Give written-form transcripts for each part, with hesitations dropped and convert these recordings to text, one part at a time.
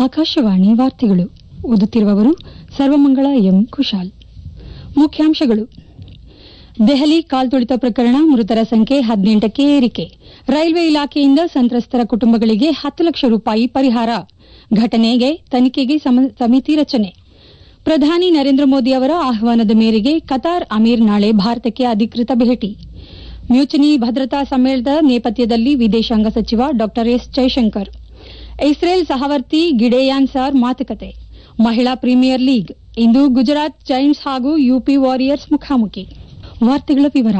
ಆಕಾಶವಾಣಿ ವಾರ್ತೆಗಳು. ಓದುತ್ತಿರುವವರು ಸರ್ವಮಂಗಳ ಎಂ ಕುಶಾಲ್. ಮುಖ್ಯಾಂಶಗಳು. ದೆಹಲಿ ಕಾಲ್ತುಳಿತ ಪ್ರಕರಣ, ಮೃತರ ಸಂಖ್ಯೆ 18ಕ್ಕೆ ಏರಿಕೆ. ರೈಲ್ವೆ ಇಲಾಖೆಯಿಂದ ಸಂತ್ರಸ್ತರ ಕುಟುಂಬಗಳಿಗೆ 10 ಲಕ್ಷ ರೂಪಾಯಿ ಪರಿಹಾರ. ಘಟನೆಗೆ ತನಿಖೆಗೆ ಸಮಿತಿ ರಚನೆ. ಪ್ರಧಾನಿ ನರೇಂದ್ರ ಮೋದಿ ಅವರ ಆಹ್ವಾನದ ಮೇರೆಗೆ ಕತಾರ್ ಅಮೀರ್ ನಾಳೆ ಭಾರತಕ್ಕೆ ಅಧಿಕೃತ ಭೇಟಿ. ಮ್ಯೂಚುನಿ ಭದ್ರತಾ ಸಮ್ಮೇಳನದ ನೇಪಥ್ಯದಲ್ಲಿ ವಿದೇಶಾಂಗ ಸಚಿವ ಡಾ ಎಸ್ ಜೈಶಂಕರ್. ಇಸ್ರೇಲ್ ಸಹವರ್ತಿ ಗಿಡೆಯಾನ್ ಸಾರ್ ಮಾತುಕತೆ. ಮಹಿಳಾ ಪ್ರೀಮಿಯರ್ ಲೀಗ್ ಇಂದು ಗುಜರಾತ್ ಜೈಂಟ್ಸ್ ಹಾಗೂ ಯುಪಿ ವಾರಿಯರ್ಸ್ ಮುಖಾಮುಖಿ. ವಾರ್ತೆಗಳ ವಿವರ.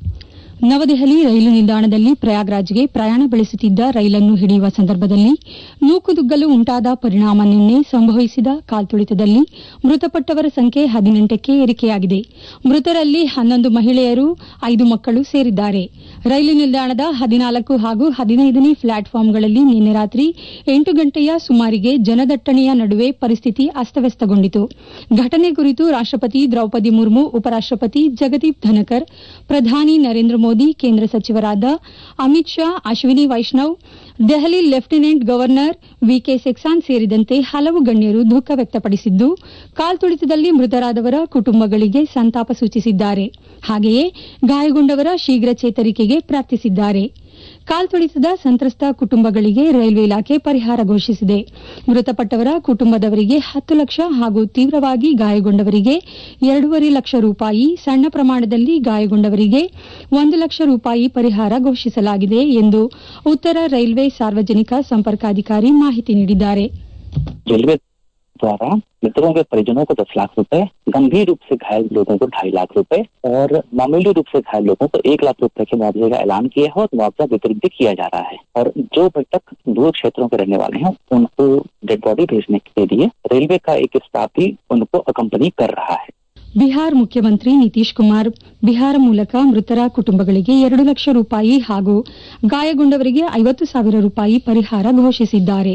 ನವದೆಹಲಿ ರೈಲು ನಿಲ್ದಾಣದಲ್ಲಿ ಪ್ರಯಾಗ್ರಾಜ್ಗೆ ಪ್ರಯಾಣ ಬೆಳೆಸುತ್ತಿದ್ದ ರೈಲನ್ನು ಹಿಡಿಯುವ ಸಂದರ್ಭದಲ್ಲಿ ನೂಕುನುಗ್ಗಲು ಉಂಟಾದ ಪರಿಣಾಮ ನಿನ್ನೆ ಸಂಭವಿಸಿದ ಕಾಲ್ತುಳಿತದಲ್ಲಿ ಮೃತಪಟ್ಟವರ ಸಂಖ್ಯೆ 18ಕ್ಕೆ ಏರಿಕೆಯಾಗಿದೆ. ಮೃತರಲ್ಲಿ 11 ಮಹಿಳೆಯರು, 5 ಮಕ್ಕಳು ಸೇರಿದ್ದಾರೆ. ರೈಲು ನಿಲ್ದಾಣದ 14 ಹಾಗೂ 15ನೇ ಪ್ಲಾಟ್ಫಾರ್ಮ್ಗಳಲ್ಲಿ ನಿನ್ನೆ ರಾತ್ರಿ 8 ಗಂಟೆಯ ಸುಮಾರಿಗೆ ಜನದಟ್ಟಣೆಯ ನಡುವೆ ಪರಿಸ್ಥಿತಿ ಅಸ್ತವ್ಯಸ್ತಗೊಂಡಿತು. ಘಟನೆ ಕುರಿತು ರಾಷ್ಟಪತಿ ದ್ರೌಪದಿ ಮುರ್ಮು, ಉಪರಾಷ್ಟಪತಿ ಜಗದೀಪ್ ಧನಕರ್, ಪ್ರಧಾನಿ ನರೇಂದ್ರ ಮೋದಿ, ಕೇಂದ್ರ ಸಚಿವರಾದ Amit Shah, Ashwini Vaishnaw, Delhi lieutenant governor VK Saxena ಸೇರಿದಂತೆ ಹಲವು ಗಣ್ಯರು ದುಃಖ ವ್ಯಕ್ತಪಡಿಸಿದ್ದು, ಕಾಲ್ತುಳಿತದಲ್ಲಿ ಮೃತರಾದವರ ಕುಟುಂಬಗಳಿಗೆ ಸಂತಾಪ ಸೂಚಿಸಿದ್ದಾರೆ. ಹಾಗೆಯೇ ಗಾಯಗೊಂಡವರ ಶೀಘ್ರ ಚೇತರಿಕೆಗೆ ಪ್ರಾರ್ಥಿಸಿದ್ದಾರೆ. ಕಾಲ್ತುಳಿತದ ಸಂತ್ರಸ್ತ ಕುಟುಂಬಗಳಿಗೆ ರೈಲ್ವೆ ಇಲಾಖೆ ಪರಿಹಾರ ಘೋಷಿಸಿದೆ. ಮೃತಪಟ್ಟವರ ಕುಟುಂಬದವರಿಗೆ 10 ಲಕ್ಷ ಹಾಗೂ ತೀವ್ರವಾಗಿ ಗಾಯಗೊಂಡವರಿಗೆ 2.5 ಲಕ್ಷ ರೂಪಾಯಿ, ಸಣ್ಣ ಪ್ರಮಾಣದಲ್ಲಿ ಗಾಯಗೊಂಡವರಿಗೆ 1 ಲಕ್ಷ ರೂಪಾಯಿ ಪರಿಹಾರ ಘೋಷಿಸಲಾಗಿದೆ ಎಂದು ಉತ್ತರ ರೈಲ್ವೆ ಸಾರ್ವಜನಿಕ ಸಂಪರ್ಕಾಧಿಕಾರಿ ಮಾಹಿತಿ ನೀಡಿದ್ದಾರೆ. रेलवे द्वारा मृतकों के परिजनों को 10 लाख रुपए, गंभीर रूप से घायल लोगों को 2.5 लाख रुपए और मामूली रूप से घायल लोगों को 1 लाख रुपए के मुआवजे का ऐलान किया है और मुआवजा वितरित भी किया जा रहा है. और जो मृतक दूर क्षेत्रों के रहने वाले हैं उनको डेड बॉडी भेजने के लिए रेलवे का एक स्टाफ भी उनको अकम्पनी कर रहा है. ಬಿಹಾರ ಮುಖ್ಯಮಂತ್ರಿ ನಿತೀಶ್ ಕುಮಾರ್ ಬಿಹಾರ ಮೂಲಕ ಮೃತರ ಕುಟುಂಬಗಳಿಗೆ 2 ಲಕ್ಷ ರೂಪಾಯಿ ಹಾಗೂ ಗಾಯಗೊಂಡವರಿಗೆ 50,000 ರೂಪಾಯಿ ಪರಿಹಾರ ಘೋಷಿಸಿದ್ದಾರೆ.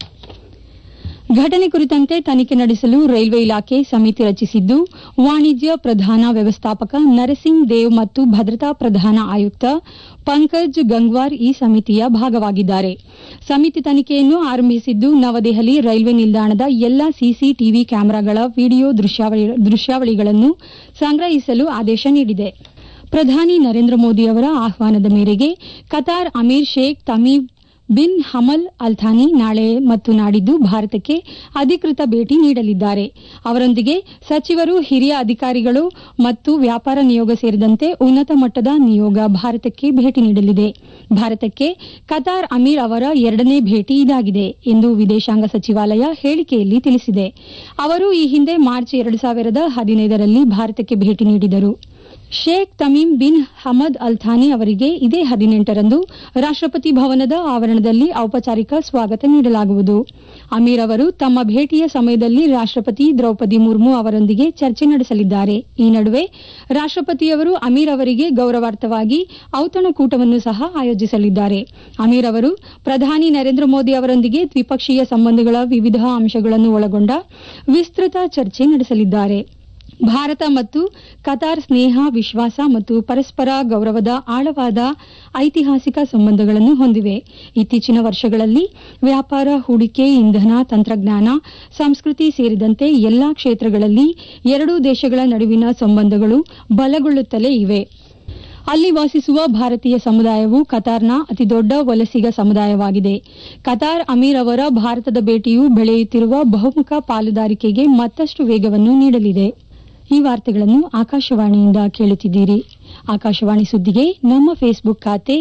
ಘಟನೆ ಕುರಿತಂತೆ ತನಿಖೆ ನಡೆಸಲು ರೈಲ್ವೆ ಇಲಾಖೆ ಸಮಿತಿ ರಚಿಸಿದ್ದು, ವಾಣಿಜ್ಯ ಪ್ರಧಾನ ವ್ಯವಸ್ಥಾಪಕ ನರಸಿಂಗ್ ದೇವ್ ಮತ್ತು ಭದ್ರತಾ ಪ್ರಧಾನ ಆಯುಕ್ತ ಪಂಕಜ್ ಗಂಗ್ವಾರ್ ಈ ಸಮಿತಿಯ ಭಾಗವಾಗಿದ್ದಾರೆ. ಸಮಿತಿ ತನಿಖೆಯನ್ನು ಆರಂಭಿಸಿದ್ದು, ನವದೆಹಲಿ ರೈಲ್ವೆ ನಿಲ್ದಾಣದ ಎಲ್ಲಾ ಸಿಸಿಟಿವಿ ಕ್ಯಾಮೆರಾಗಳ ವಿಡಿಯೋ ದೃಶ್ಯಾವಳಿಗಳನ್ನು ಸಂಗ್ರಹಿಸಲು ಆದೇಶ ನೀಡಿದೆ. ಪ್ರಧಾನಿ ನರೇಂದ್ರ ಮೋದಿ ಅವರ ಆಹ್ವಾನದ ಮೇರೆಗೆ ಕತಾರ್ ಅಮೀರ್ Sheikh Tamim bin Hamad Al Thani ನಾಳೆ ಮತ್ತು ನಾಡಿದ್ದು ಭಾರತಕ್ಕೆ ಅಧಿಕೃತ ಭೇಟಿ ನೀಡಲಿದ್ದಾರೆ. ಅವರೊಂದಿಗೆ ಸಚಿವರು, ಹಿರಿಯ ಅಧಿಕಾರಿಗಳು ಮತ್ತು ವ್ಯಾಪಾರ ನಿಯೋಗ ಸೇರಿದಂತೆ ಉನ್ನತ ಮಟ್ಟದ ನಿಯೋಗ ಭಾರತಕ್ಕೆ ಭೇಟಿ ನೀಡಲಿದೆ. ಭಾರತಕ್ಕೆ ಕತಾರ್ ಅಮೀರ್ ಅವರ 2ನೇ ಭೇಟಿ ಇದಾಗಿದೆ ಎಂದು ವಿದೇಶಾಂಗ ಸಚಿವಾಲಯ ಹೇಳಿಕೆಯಲ್ಲಿ ತಿಳಿಸಿದೆ. ಅವರು ಈ ಹಿಂದೆ ಮಾರ್ಚ್ 2015ರಲ್ಲಿ ಭಾರತಕ್ಕೆ ಭೇಟಿ ನೀಡಿದರು. Sheikh Tamim bin Hamad Al Thani ಅವರಿಗೆ ಇದೇ 18ರಂದು ರಾಷ್ಟಪತಿ ಭವನದ ಆವರಣದಲ್ಲಿ ಔಪಚಾರಿಕ ಸ್ವಾಗತ ನೀಡಲಾಗುವುದು. ಅಮೀರ್ ಅವರು ತಮ್ಮ ಭೇಟಿಯ ಸಮಯದಲ್ಲಿ ರಾಷ್ಟಪತಿ ದ್ರೌಪದಿ ಮುರ್ಮು ಅವರೊಂದಿಗೆ ಚರ್ಚೆ ನಡೆಸಲಿದ್ದಾರೆ. ಈ ನಡುವೆ ರಾಷ್ಟಪತಿಯವರು ಅಮೀರ್ ಅವರಿಗೆ ಗೌರವಾರ್ಥವಾಗಿ ಔತಣಕೂಟವನ್ನು ಸಹ ಆಯೋಜಿಸಲಿದ್ದಾರೆ. ಅಮೀರ್ ಅವರು ಪ್ರಧಾನಿ ನರೇಂದ್ರ ಮೋದಿ ಅವರೊಂದಿಗೆ ದ್ವಿಪಕ್ಷೀಯ ಸಂಬಂಧಗಳ ವಿವಿಧ ಅಂಶಗಳನ್ನು ಒಳಗೊಂಡ ವಿಸ್ತೃತ ಚರ್ಚೆ ನಡೆಸಲಿದ್ದಾರೆ. ಭಾರತ ಮತ್ತು ಕತಾರ್ ಸ್ನೇಹ, ವಿಶ್ವಾಸ ಮತ್ತು ಪರಸ್ಪರ ಗೌರವದ ಆಳವಾದ ಐತಿಹಾಸಿಕ ಸಂಬಂಧಗಳನ್ನು ಹೊಂದಿವೆ. ಇತ್ತೀಚಿನ ವರ್ಷಗಳಲ್ಲಿ ವ್ಯಾಪಾರ, ಹೂಡಿಕೆ, ಇಂಧನ, ತಂತ್ರಜ್ಞಾನ, ಸಂಸ್ಕೃತಿ ಸೇರಿದಂತೆ ಎಲ್ಲಾ ಕ್ಷೇತ್ರಗಳಲ್ಲಿ ಎರಡೂ ದೇಶಗಳ ನಡುವಿನ ಸಂಬಂಧಗಳು ಬಲಗೊಳ್ಳುತ್ತಲೇ ಇವೆ. ಅಲ್ಲಿ ವಾಸಿಸುವ ಭಾರತೀಯ ಸಮುದಾಯವು ಕತಾರ್ನ ಅತಿದೊಡ್ಡ ವಲಸಿಗ ಸಮುದಾಯವಾಗಿದೆ. ಕತಾರ್ ಅಮೀರ್ ಅವರ ಭಾರತದ ಭೇಟಿಯು ಬೆಳೆಯುತ್ತಿರುವ ಬಹುಮುಖ ಪಾಲುದಾರಿಕೆಗೆ ಮತ್ತಷ್ಟು ವೇಗವನ್ನು ನೀಡಲಿದೆ. ಈ ವಾರ್ತೆಗಳನ್ನು ಆಕಾಶವಾಣಿಯಿಂದ ಕೇಳುತ್ತಿದ್ದೀರಿ. ಆಕಾಶವಾಣಿ ಸುದ್ದಿಗೆ ನಮ್ಮ ಫೇಸ್ಬುಕ್ ಖಾತೆ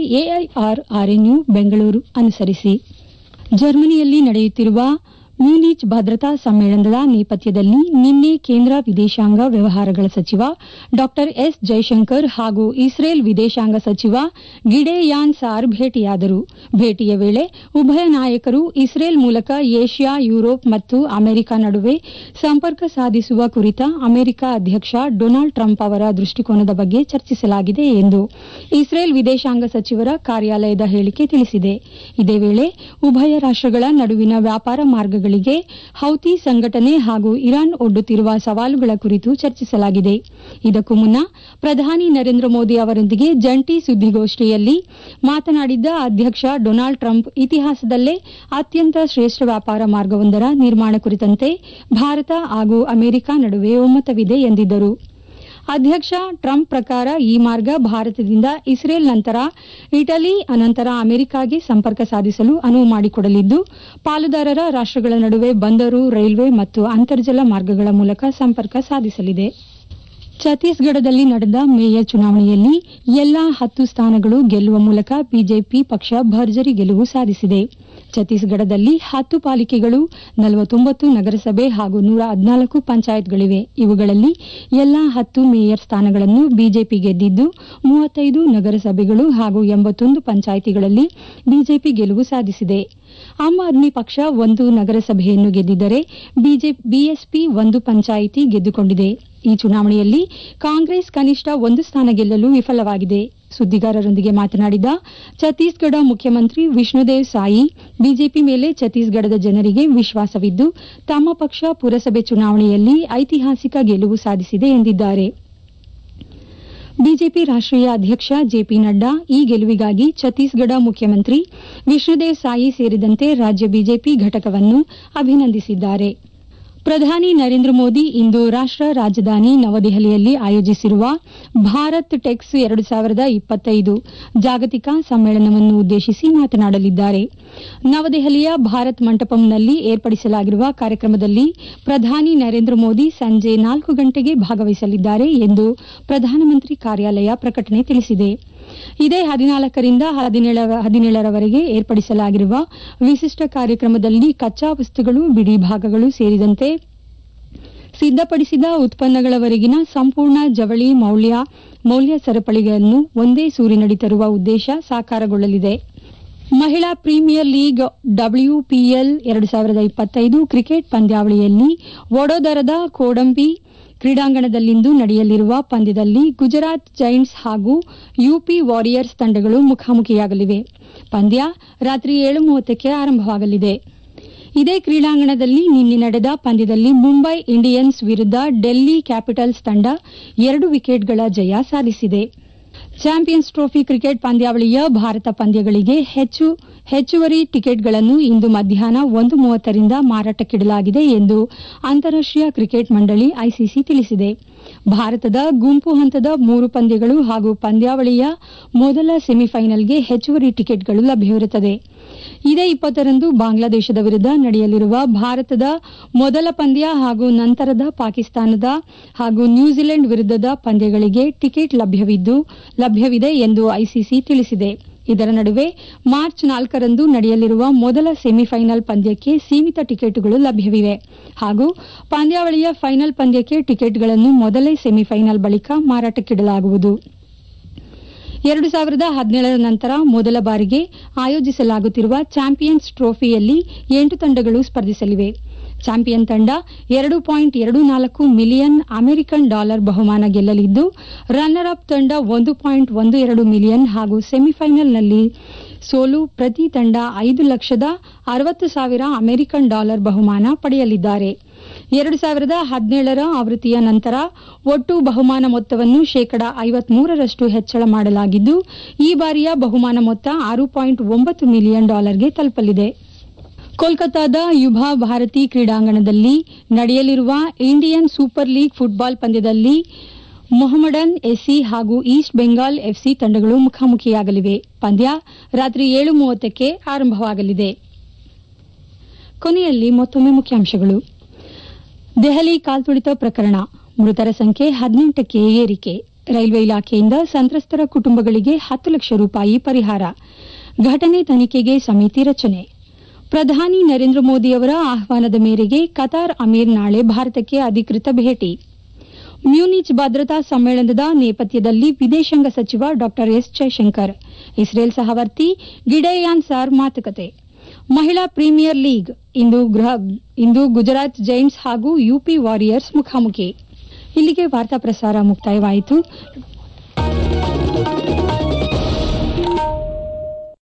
AIRRNU ಬೆಂಗಳೂರು ಅನುಸರಿಸಿ. ಜರ್ಮನಿಯಲ್ಲಿ ನಡೆಯುತ್ತಿರುವ ಮ್ಯೂನಿಚ್ ಭದ್ರತಾ ಸಮ್ಮೇಳನದ ನೇಪಥ್ಯದಲ್ಲಿ ನಿನ್ನೆ ಕೇಂದ್ರ ವಿದೇಶಾಂಗ ವ್ಯವಹಾರಗಳ ಸಚಿವ ಡಾ ಎಸ್ ಜೈಶಂಕರ್ ಹಾಗೂ ಇಸ್ರೇಲ್ ವಿದೇಶಾಂಗ ಸಚಿವ ಗಿಡೆಯಾನ್ ಸಾರ್ ಭೇಟಿಯಾದರು. ಭೇಟಿಯ ವೇಳೆ ಉಭಯ ನಾಯಕರು ಇಸ್ರೇಲ್ ಮೂಲಕ ಏಷ್ಯಾ, ಯುರೋಪ್ ಮತ್ತು ಅಮೆರಿಕ ನಡುವೆ ಸಂಪರ್ಕ ಸಾಧಿಸುವ ಕುರಿತ ಅಮೆರಿಕ ಅಧ್ಯಕ್ಷ ಡೊನಾಲ್ಡ್ ಟ್ರಂಪ್ ಅವರ ದೃಷ್ಟಿಕೋನದ ಬಗ್ಗೆ ಚರ್ಚಿಸಲಾಗಿದೆ ಎಂದು ಇಸ್ರೇಲ್ ವಿದೇಶಾಂಗ ಸಚಿವರ ಕಾರ್ಯಾಲಯದ ಹೇಳಿಕೆ ತಿಳಿಸಿದೆ. ಇದೇ ವೇಳೆ ಉಭಯ ರಾಷ್ಟಗಳ ನಡುವಿನ ವ್ಯಾಪಾರ ಮಾರ್ಗಗಳ ವಿಮಾನಗಳಿಗೆ ಹೌತಿ ಸಂಘಟನೆ ಹಾಗೂ ಇರಾನ್ ಒಡ್ಡುತ್ತಿರುವ ಸವಾಲುಗಳ ಕುರಿತು ಚರ್ಚಿಸಲಾಗಿದೆ. ಇದಕ್ಕೂ ಮುನ್ನ ಪ್ರಧಾನಿ ನರೇಂದ್ರ ಮೋದಿ ಅವರೊಂದಿಗೆ ಜಂಟಿ ಸುದ್ದಿಗೋಷ್ಠಿಯಲ್ಲಿ ಮಾತನಾಡಿದ್ದ ಅಧ್ಯಕ್ಷ ಡೊನಾಲ್ಡ್ ಟ್ರಂಪ್ ಇತಿಹಾಸದಲ್ಲೇ ಅತ್ಯಂತ ಶ್ರೇಷ್ಠ ವ್ಯಾಪಾರ ಮಾರ್ಗವೊಂದರ ನಿರ್ಮಾಣ ಕುರಿತಂತೆ ಭಾರತ ಹಾಗೂ ಅಮೆರಿಕ ನಡುವೆ ಒಮ್ಮತವಿದೆ ಎಂದಿದ್ದರು. ಅಧ್ಯಕ್ಷ ಟ್ರಂಪ್ ಪ್ರಕಾರ ಈ ಮಾರ್ಗ ಭಾರತದಿಂದ ಇಸ್ರೇಲ್ ನಂತರ ಇಟಲಿ ಅನಂತರ ಅಮೆರಿಕಾಗೆ ಸಂಪರ್ಕ ಸಾಧಿಸಲು ಅನುವು ಮಾಡಿಕೊಡಲಿದ್ದು, ಪಾಲುದಾರರ ರಾಷ್ಟಗಳ ನಡುವೆ ಬಂದರು, ರೈಲ್ವೆ ಮತ್ತು ಅಂತರ್ಜಲ ಮಾರ್ಗಗಳ ಮೂಲಕ ಸಂಪರ್ಕ ಸಾಧಿಸಲಿದೆ. ಛತ್ತೀಸ್ಗಢದಲ್ಲಿ ನಡೆದ ಮೇಯರ್ ಚುನಾವಣೆಯಲ್ಲಿ ಎಲ್ಲಾ 10 ಸ್ಥಾನಗಳು ಗೆಲ್ಲುವ ಮೂಲಕ ಬಿಜೆಪಿ ಪಕ್ಷ ಭರ್ಜರಿ ಗೆಲುವು ಸಾಧಿಸಿದೆ. ಛತ್ತೀಸ್ಗಢದಲ್ಲಿ 10 ಪಾಲಿಕೆಗಳು, 49 ನಗರಸಭೆ ಹಾಗೂ 114 ಪಂಚಾಯತ್ಗಳಿವೆ. ಇವುಗಳಲ್ಲಿ ಎಲ್ಲಾ 10 ಮೇಯರ್ ಸ್ಥಾನಗಳನ್ನು ಬಿಜೆಪಿ ಗೆದ್ದಿದ್ದು, 35 ನಗರಸಭೆಗಳು ಹಾಗೂ 81 ಪಂಚಾಯಿತಿಗಳಲ್ಲಿ ಬಿಜೆಪಿ ಗೆಲುವು ಸಾಧಿಸಿದೆ. ಆಮ್ ಆದ್ಮಿ ಪಕ್ಷ 1 ನಗರಸಭೆಯನ್ನು ಗೆದ್ದಿದ್ದರೆ ಬಿಎಸ್ಪಿ 1 ಪಂಚಾಯಿತಿ ಗೆದ್ದುಕೊಂಡಿದೆ. ಈ ಚುನಾವಣೆಯಲ್ಲಿ ಕಾಂಗ್ರೆಸ್ ಕನಿಷ್ಠ 1 ಸ್ಥಾನ ಗೆಲ್ಲಲು ವಿಫಲವಾಗಿದೆ. ಸುದ್ದಿಗಾರರೊಂದಿಗೆ ಮಾತನಾಡಿದ ಛತ್ತೀಸ್ಗಢ ಮುಖ್ಯಮಂತ್ರಿ ವಿಷ್ಣುದೇವ್ ಸಾಯಿ, ಬಿಜೆಪಿ ಮೇಲೆ ಛತ್ತೀಸ್ಗಢದ ಜನರಿಗೆ ವಿಶ್ವಾಸವಿದ್ದು, ತಮ್ಮ ಪಕ್ಷ ಪುರಸಭೆ ಚುನಾವಣೆಯಲ್ಲಿ ಐತಿಹಾಸಿಕ ಗೆಲುವು ಸಾಧಿಸಿದೆ ಎಂದಿದ್ದಾರೆ. ಬಿಜೆಪಿ ರಾಷ್ಟೀಯ ಅಧ್ಯಕ್ಷ ಜೆಪಿ ನಡ್ಡಾ ಈ ಗೆಲುವಿಗಾಗಿ ಛತ್ತೀಸ್ಗಢ ಮುಖ್ಯಮಂತ್ರಿ ವಿಷ್ಣುದೇವ್ ಸಾಯಿ ಸೇರಿದಂತೆ ರಾಜ್ಯ ಬಿಜೆಪಿ ಘಟಕವನ್ನು ಅಭಿನಂದಿಸಿದ್ದಾರೆ. ಪ್ರಧಾನಿ ನರೇಂದ್ರ ಮೋದಿ ಇಂದು ರಾಷ್ಟ ರಾಜಧಾನಿ ನವದೆಹಲಿಯಲ್ಲಿ ಆಯೋಜಿಸಿರುವ ಭಾರತ್ ಟೆಕ್ಸ್ 2025 ಜಾಗತಿಕ ಸಮ್ಮೇಳನವನ್ನು ಉದ್ದೇಶಿಸಿ ಮಾತನಾಡಲಿದ್ದಾರೆ. ನವದೆಹಲಿಯ ಭಾರತ್ ಮಂಟಪಂನಲ್ಲಿ ಏರ್ಪಡಿಸಲಾಗಿರುವ ಕಾರ್ಯಕ್ರಮದಲ್ಲಿ ಪ್ರಧಾನಿ ನರೇಂದ್ರ ಮೋದಿ ಸಂಜೆ 4 ಗಂಟೆಗೆ ಭಾಗವಹಿಸಲಿದ್ದಾರೆ ಎಂದು ಪ್ರಧಾನಮಂತ್ರಿ ಕಾರ್ಯಾಲಯ ಪ್ರಕಟಣೆ ತಿಳಿಸಿದೆ. ಇದೇ 14ರಿಂದ 17ರವರೆಗೆ ಏರ್ಪಡಿಸಲಾಗಿರುವ ವಿಶಿಷ್ಟ ಕಾರ್ಯಕ್ರಮದಲ್ಲಿ ಕಚ್ಚಾ ವಸ್ತುಗಳು, ಬಿಡಿ ಭಾಗಗಳು ಸೇರಿದಂತೆ ಸಿದ್ದಪಡಿಸಿದ ಉತ್ಪನ್ನಗಳವರೆಗಿನ ಸಂಪೂರ್ಣ ಜವಳಿ ಮೌಲ್ಯ ಸರಪಳಿಗಳನ್ನು ಒಂದೇ ಸೂರಿನಡಿ ತರುವ ಉದ್ದೇಶ ಸಾಕಾರಗೊಳ್ಳಲಿದೆ. ಮಹಿಳಾ ಪ್ರೀಮಿಯರ್ ಲೀಗ್ WPL 2025 ಕ್ರಿಕೆಟ್ ಪಂದ್ಯಾವಳಿಯಲ್ಲಿ ವಡೋದರದ ಕೋಡಂಬಿ ಕ್ರೀಡಾಂಗಣದಲ್ಲಿಂದು ನಡೆಯಲಿರುವ ಪಂದ್ಯದಲ್ಲಿ ಗುಜರಾತ್ ಜೈಂಟ್ಸ್ ಹಾಗೂ ಯುಪಿ ವಾರಿಯರ್ಸ್ ತಂಡಗಳು ಮುಖಾಮುಖಿಯಾಗಲಿವೆ. ಪಂದ್ಯ ರಾತ್ರಿ 7:30ಕ್ಕೆ ಆರಂಭವಾಗಲಿದೆ. ಇದೇ ಕ್ರೀಡಾಂಗಣದಲ್ಲಿ ನಿನ್ನೆ ನಡೆದ ಪಂದ್ಯದಲ್ಲಿ ಮುಂಬೈ ಇಂಡಿಯನ್ಸ್ ವಿರುದ್ಧ ಡೆಲ್ಲಿ ಕ್ಯಾಪಿಟಲ್ಸ್ ತಂಡ 2 ವಿಕೆಟ್ಗಳ ಜಯ ಸಾಧಿಸಿದೆ. ಚಾಂಪಿಯನ್ಸ್ ಟ್ರೋಫಿ ಕ್ರಿಕೆಟ್ ಪಂದ್ಯಾವಳಿಯ ಭಾರತ ಪಂದ್ಯಗಳಿಗೆ ಹೆಚ್ಚುವರಿ ಟಿಕೆಟ್ಗಳನ್ನು ಇಂದು ಮಧ್ಯಾಹ್ನ 1:30ರಿಂದ ಮಾರಾಟಕ್ಕಿಡಲಾಗಿದೆ ಎಂದು ಅಂತಾರಾಷ್ಟೀಯ ಕ್ರಿಕೆಟ್ ಮಂಡಳಿ ಐಸಿಸಿ ತಿಳಿಸಿದೆ. ಭಾರತದ ಗುಂಪು ಹಂತದ 3 ಪಂದ್ಯಗಳು ಹಾಗೂ ಪಂದ್ಯಾವಳಿಯ ಮೊದಲ ಸೆಮಿಫೈನಲ್ಗೆ ಹೆಚ್ಚುವರಿ ಟಿಕೆಟ್ಗಳು ಲಭ್ಯವಿರುತ್ತದೆ. ಇದೇ 20ರಂದು ಬಾಂಗ್ಲಾದೇಶದ ವಿರುದ್ಧ ನಡೆಯಲಿರುವ ಭಾರತದ ಮೊದಲ ಪಂದ್ಯ ಹಾಗೂ ನಂತರದ ಪಾಕಿಸ್ತಾನದ ಹಾಗೂ ನ್ಯೂಜಿಲೆಂಡ್ ವಿರುದ್ಧದ ಪಂದ್ಯಗಳಿಗೆ ಟಿಕೆಟ್ ಲಭ್ಯವಿದೆ ಎಂದು ಐಸಿಸಿ ತಿಳಿಸಿದೆ. ಇದರ ನಡುವೆ ಮಾರ್ಚ್ 4ರಂದು ನಡೆಯಲಿರುವ ಮೊದಲ ಸೆಮಿಫೈನಲ್ ಪಂದ್ಯಕ್ಕೆ ಸೀಮಿತ ಟಿಕೆಟ್ಗಳು ಲಭ್ಯವಿವೆ ಹಾಗೂ ಪಂದ್ಯಾವಳಿಯ ಫೈನಲ್ ಪಂದ್ಯಕ್ಕೆ ಟಿಕೆಟ್ಗಳನ್ನು ಮೊದಲೇ ಸೆಮಿಫೈನಲ್ ಬಳಿಕ ಮಾರಾಟಕ್ಕಿಡಲಾಗುವುದು. 2017ರ ನಂತರ ಮೊದಲ ಬಾರಿಗೆ ಆಯೋಜಿಸಲಾಗುತ್ತಿರುವ ಚಾಂಪಿಯನ್ಸ್ ಟ್ರೋಫಿಯಲ್ಲಿ 8 ತಂಡಗಳು ಸ್ಪರ್ಧಿಸಲಿವೆ. ಚಾಂಪಿಯನ್ ತಂಡ $2.24 ಮಿಲಿಯನ್ ಅಮೆರಿಕನ್ ಬಹುಮಾನ ಗೆಲ್ಲಲಿದ್ದು, ರನ್ನರ್ ಅಪ್ ತಂಡ $1.12 ಮಿಲಿಯನ್ ಹಾಗೂ ಸೆಮಿಫೈನಲ್ನಲ್ಲಿ ಸೋಲು ಪ್ರತಿ ತಂಡ $5,60,000 ಅಮೆರಿಕನ್ ಬಹುಮಾನ ಪಡೆಯಲಿದ್ದಾರೆ. 2017ರ ಆವೃತ್ತಿಯ ನಂತರ ಒಟ್ಟು ಬಹುಮಾನ ಮೊತ್ತವನ್ನು 53% ಹೆಚ್ಚಳ ಮಾಡಲಾಗಿದ್ದು, ಈ ಬಾರಿಯ ಬಹುಮಾನ ಮೊತ್ತ $6.9 ಮಿಲಿಯನ್ ತಲುಪಲಿದೆ. ಕೋಲ್ಕತಾದ ಯುಭಾ ಭಾರತಿ ಕ್ರೀಡಾಂಗಣದಲ್ಲಿ ನಡೆಯಲಿರುವ ಇಂಡಿಯನ್ ಸೂಪರ್ ಲೀಗ್ ಫುಟ್ಬಾಲ್ ಪಂದ್ಯದಲ್ಲಿ ಮೊಹಮ್ಮಡನ್ ಎಸ್ಸಿ ಹಾಗೂ ಈಸ್ಟ್ ಬೆಂಗಾಲ್ ಎಫ್ಸಿ ತಂಡಗಳು ಮುಖಾಮುಖಿಯಾಗಲಿವೆ. ಪಂದ್ಯ ರಾತ್ರಿ 7:30ಕ್ಕೆ ಆರಂಭವಾಗಲಿದೆ. ಕೊನೆಯಲ್ಲಿ ಮತ್ತೊಮ್ಮೆ ಮುಖ್ಯಾಂಶಗಳು. ದೆಹಲಿ ಕಾಲ್ತುಳಿತ ಪ್ರಕರಣ, ಮೃತರ ಸಂಖ್ಯೆ 18ಕ್ಕೆ ಏರಿಕೆ. ರೈಲ್ವೆ ಇಲಾಖೆಯಿಂದ ಸಂತ್ರಸ್ತರ ಕುಟುಂಬಗಳಿಗೆ 10 ಲಕ್ಷ ರೂಪಾಯಿ ಪರಿಹಾರ. ಘಟನೆ ತನಿಖೆಗೆ ಸಮಿತಿ ರಚನೆ. ಪ್ರಧಾನಿ ನರೇಂದ್ರ ಮೋದಿಯವರ ಆಹ್ವಾನದ ಮೇರೆಗೆ ಕತಾರ್ ಅಮೀರ್ ನಾಳೆ ಭಾರತಕ್ಕೆ ಅಧಿಕೃತ ಭೇಟಿ. ಮ್ಯೂನಿಚ್ ಭದ್ರತಾ ಸಮ್ಮೇಳನದ ನೇಪಥ್ಯದಲ್ಲಿ ವಿದೇಶಾಂಗ ಸಚಿವ ಡಾ ಎಸ್ ಜೈಶಂಕರ್, ಇಸ್ರೇಲ್ ಸಹವರ್ತಿ ಗಿಡೆಯಾನ್ ಸಾರ್ ಮಾತುಕತೆ. ಮಹಿಳಾ ಪ್ರೀಮಿಯರ್ ಲೀಗ್ ಇಂದು ಗುಜರಾತ್ ಜೈಂಟ್ಸ್ ಹಾಗೂ ಯುಪಿ ವಾರಿಯರ್ಸ್ ಮುಖಾಮುಖಿ. ಇಲ್ಲಿಗೆ ವಾರ್ತಾ ಪ್ರಸಾರ ಮುಕ್ತಾಯವಾಯಿತು.